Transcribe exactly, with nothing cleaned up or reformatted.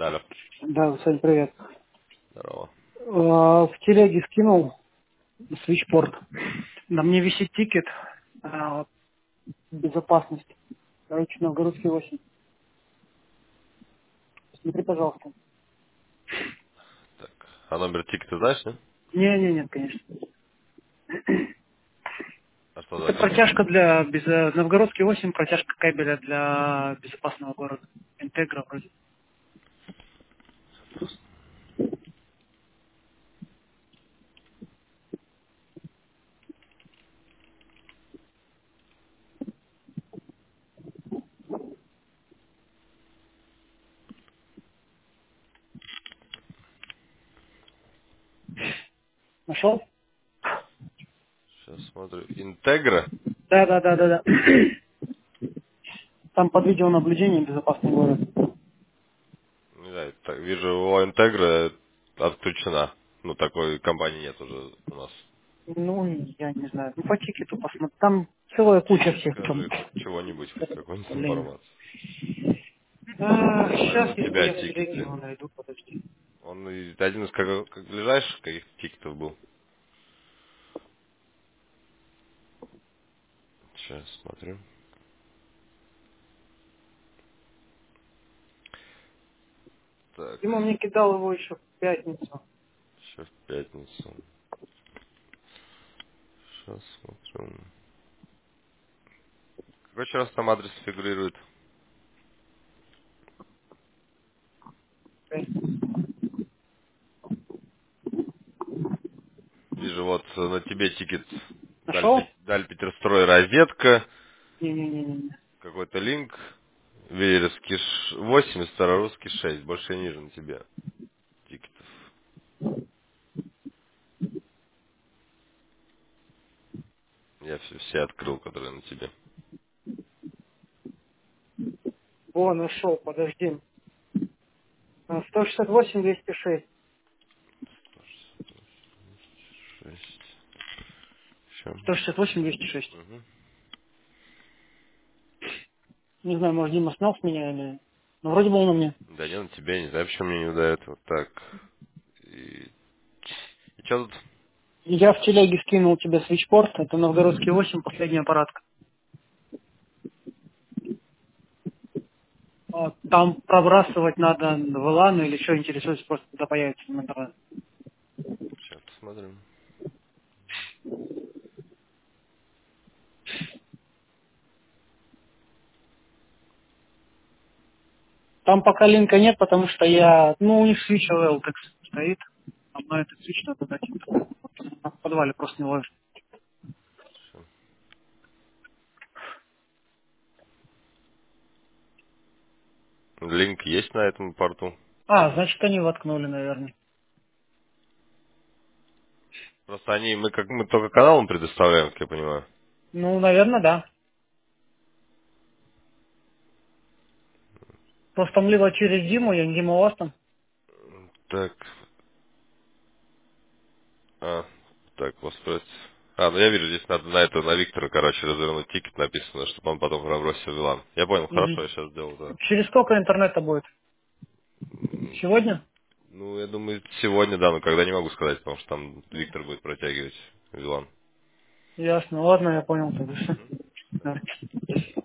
Алло. Да, Сань, привет. Здорово. А, В телеге скинул свитчпорт. На мне висит тикет а, безопасность. Короче, Новгородский восемь. Смотри, пожалуйста. Так. А номер тикета знаешь, да? Не, не, нет, конечно. А что Это за тикет? протяжка для без... Новгородский восемь, протяжка кабеля для безопасного города. Интегра вроде. Нашел? Сейчас смотрю. Интегра? Да, да, да, да, да. Там под видеонаблюдением безопасный город. Не знаю, так, вижу, о, Интегра отключена. Ну, такой компании нет уже у нас. Ну, я не знаю. Ну, по тикету посмотри. Там целая куча Тикет всех. Там. скажи, хоть чего-нибудь, хоть какую-нибудь Блин. информацию. А, Я смотрю, сейчас, у если тебя я в телеге тикеты. его найду, подожди. Он и- один из как, как ближайших каких тикетов был. Сейчас смотрю. Так, Дима мне кидал его еще в пятницу. еще в пятницу. Сейчас смотрю. Какой еще раз там адрес фигурирует? Вижу, вот э, на тебе тикет Нашел? Дальпе- Дальпетерстрой розетка, Не-не-не-не. какой-то линк, Веревский ш- восемь и Старорусский шесть. Больше я не вижу на тебе тикетов. Я все, все открыл, которые на тебе. О, нашел, подожди. А, сто шестьдесят восемь двести шесть. Шесть. Еще. сто шестьдесят восемь двести шесть. Угу. Не Не знаю, может, Дима снял с меня или... Ну, вроде бы он у меня. Да не, на тебе, не знаю, почему мне не выдает. Вот так. И, и что тут? Я в телеге скинул тебе свитчпорт. Это Новгородский восемь, последняя аппаратка. А, Там пробрасывать надо в лан или что интересуется, просто туда появится в интернет. Сейчас посмотрим. Там пока линка нет, потому что я... Ну, у них свич эл эл так стоит. Там на этот свич надо дать. В подвале просто не ложишь. Всё. Линк есть на этом порту. А, значит, они воткнули, наверное. Просто они, мы как мы только каналом предоставляем, как я понимаю. Ну, наверное, да. Просто там либо через Диму, я не Дима у вас там. Так. А, так, господи. А, ну я вижу, здесь надо на это, на Виктора, короче, развернуть тикет написано, чтобы он потом пробросил в Вилан. Я понял, Мгм. хорошо, я сейчас сделал, да. Через сколько интернета будет? М, Сегодня? Ну, я думаю, сегодня, да, но когда не могу сказать, потому что там Виктор будет протягивать Вилан. Ясно. Ладно, я понял тогда. Мгм. Да.